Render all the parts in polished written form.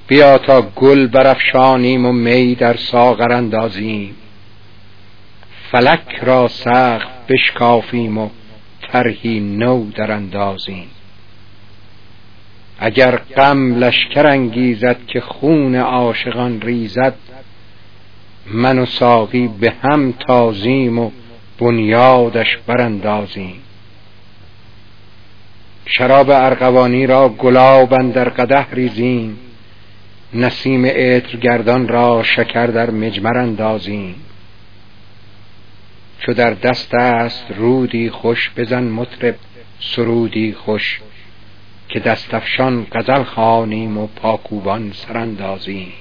بیا تا گل برافشانیم و می در ساغر اندازیم، فلک را سقف بشکافیم و طرحی نو در اندازیم. اگر غم لشکر انگیزد که خون عاشقان ریزد، من و ساقی به هم تازیم و بنیادش براندازیم. شراب ارغوانی را گلاب اندر قدح ریزیم، نسیم عطرگردان را شکر در مجمر اندازیم. چو در دست است رودی خوش، بزن مطرب سرودی خوش، که دست افشان غزل خوانیم و پاکوبان سراندازیم.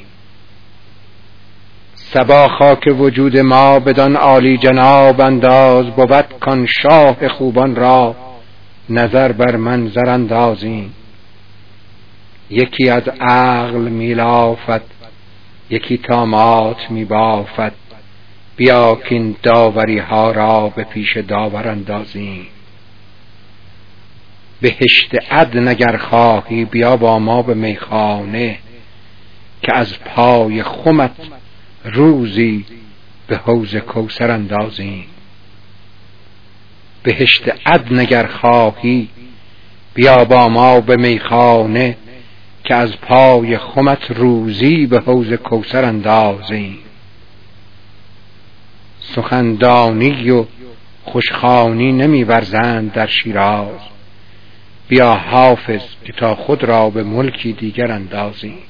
صبا خاک وجود ما بدان عالی جناب انداز، بود کان شاه خوبان را نظر بر منظر اندازیم. یکی از عقل میلافد، یکی طامات میبافد، بیا کین داوری ها را به پیش داور اندازیم. بهشت عدن اگر خواهی بیا با ما به میخانه، که از پای خمت روزی به حوض کوثر اندازیم. بهشت عدن اگر خواهی بیا با ما به میخانه، که از پای خمت روزی به حوض کوثر اندازیم. سخندانی و خوشخوانی نمی ورزند در شیراز، بیا حافظ که تا خود را به ملکی دیگر اندازیم.